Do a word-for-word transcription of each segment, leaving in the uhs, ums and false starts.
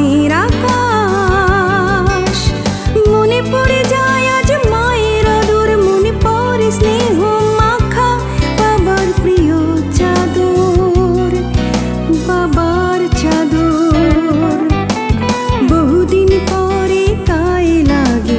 গায়ের আকাশ। মনে পড়ে যায় আজ মায়ের আদর, মনে পড়ে স্নেহ মাখা বাবার প্রিয় চাদর, বাবার চাদর। বহুদিন পরে গায়ে লাগে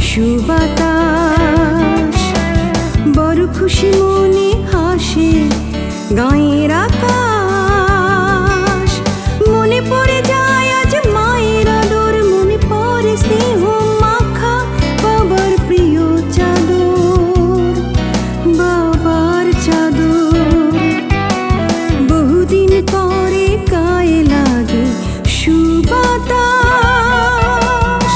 সুবাতাস, বড় খুশি মনে হাসে গায়ের আকাশ। মনে পড়ে যায় আজ মায়ের আদর, মনে পড়ে স্নেহ মাখা বাবার প্রিয় চাদর, বাবার চাদর। বহুদিন পরে গায়ে লাগে সুবাতাস।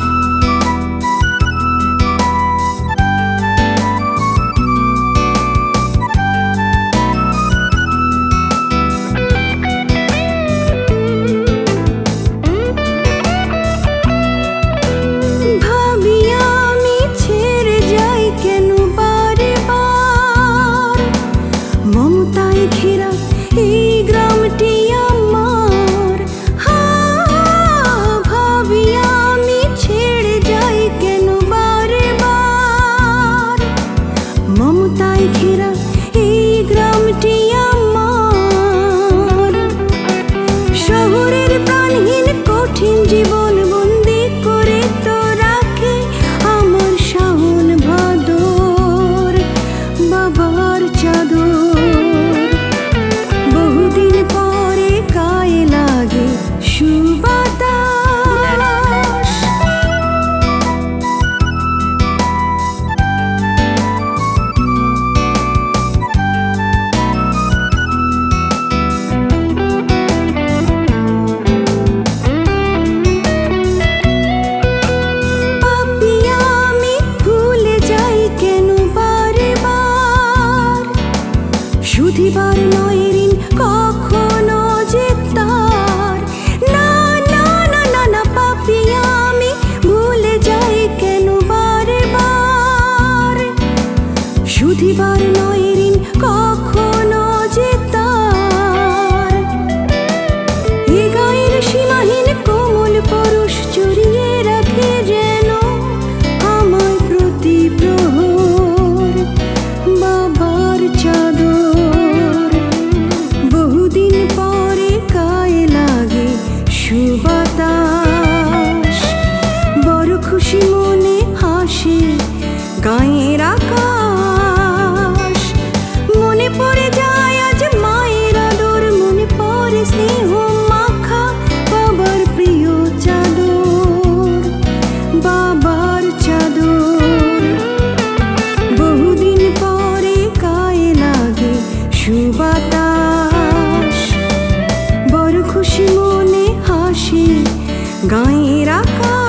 ঘেরা এই গ্রামটি আমার, ভাবি আমি ছেড়ে যাই কেন বারে বার। মমতায় ঘেরা এই গ্রামটি আমার, শহরের প্রাণহীন কঠিন জীবন বন্দি করে তো রাখে আমার শাওন ভাদর, বাবার চাদর। শুধিবার নয় ঋণ কখনো যে তার, না না না না না পাপি আমি ভুলে যাই কেন বারে বার। শুধিবার নয় ঋণ কখনো যে তার, এ গায়ের সীমাহীন কোমল পরশ জড়িয়ে রাখে যেন আমার প্রতি প্রহর, বাবার চাদর। সুবাতাস, বড় খুশি মনে হাসে গায়ের আকাশ। মনে পড়ে যায় আজ মায়ের আদর, মনে পড়ে স্নেহ মাখা বাবার প্রিয় চাদর, বাবার চাদর। বহুদিন পরে গায়ে লাগে সুবাতাস, বড় খুশি মনে হাসি গায়ের আকাশ।